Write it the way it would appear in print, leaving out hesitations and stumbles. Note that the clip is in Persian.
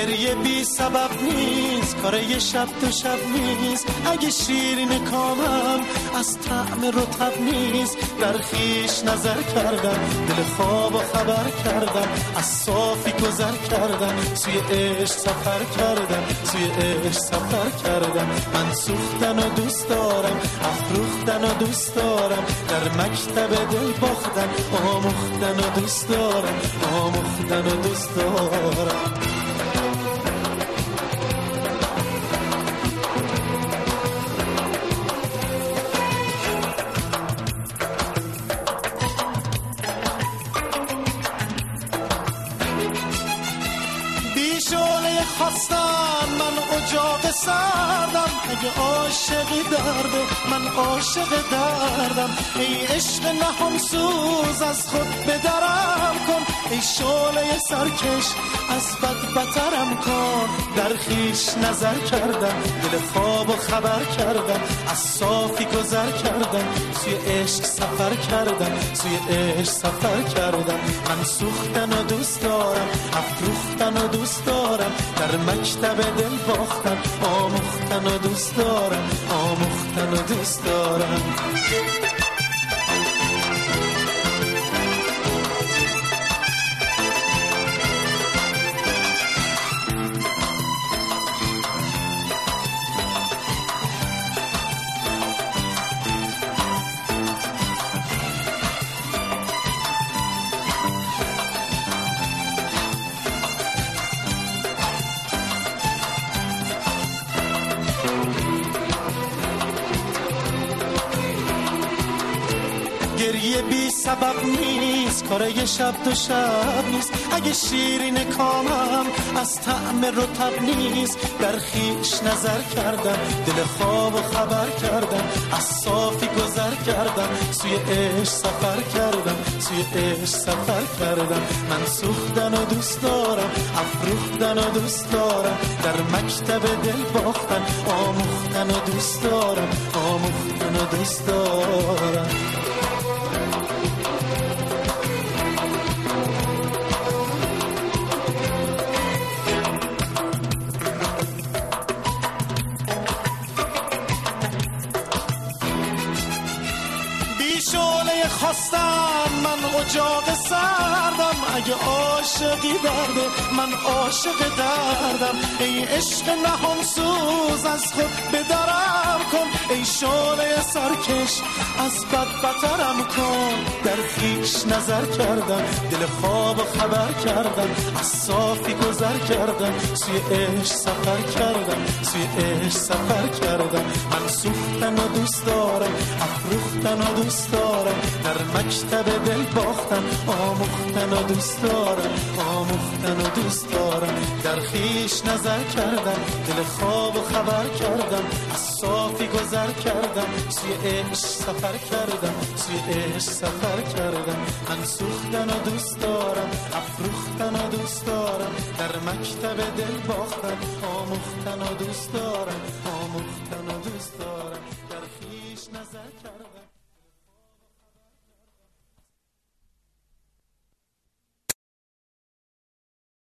گریه بی سبب نیست، کار یه شب دو شب نیست. اگه شیرین کامم از طعم رطب نیست، در خیش نظر کردم، دل خواب و خبر کردم، از صافی گذر کردم، سوی عشق سفر کردم، سوی عشق سفر کردم. من سوختن و دوست دارم، افروختن و دوست دارم، در مکتب دل باختن، آموختن و دوست دارم، آموختن و دوست دارم. شعله خواستن من اجاق سردم، اگه عاشقی درده من عاشق دردم. ای عشق نهان سوز از خود بدرم کن، ای شعله سرکش از بد بترم کن. در خیش نظر کردم، دل خواب و خبر کردم، از صافی گذر کردم، سوی عشق سفر کردم، سوی عشق سفر کردم. من سوختن و دوست دارم، افروختن و دوست دارم، در مکتب دل باختن، آموختن و دوست دارم، آموختن و دوست دارم. گریه بی سبب نیست، کار یه شب دو شب نیست. اگه شیرین کامم از طعم رطب نیست، در خیش نظر کردم، دل خواب و خبر کردم، از صافی گذر کردم، سوی عشق سفر کردم، سوی عشق سفر کردم. من سوختن و دوست دارم، افروختن و دوست دارم، در مکتب دل باختن، آموختن و دوست دارم، آموختن و دوست دارم. شعله خواستم من اجاق سردم، اگه عاشقی درده من عاشق دردم. ای عشق نهان سوز از خود بدرم کن، ای شعله سرکش از بد بترم کن. در خیش نظر کردم، دل خواب و خبر کردم، از صافی گذر کردم، سوی عشق سفر کردم، سوی عشق سفر کردم. من سوختن و دوست دارم، افروختن و دوست دارم، در مکتب دل باختن، آموختن و دوست دارم، آموختن و دوست دارم. در خیش نظر کردم، دل خواب و خبر کردم، از صافی گذر کردم، سوی عشق سفر کردم، سوی عشق سفر کردم. من سوختن و دوست دارم، افروختن و دوست دارم، در مکتب دل باختن، آموختن و دوست دارم، آموختن و دوست دارم. در خیش نظر کردم.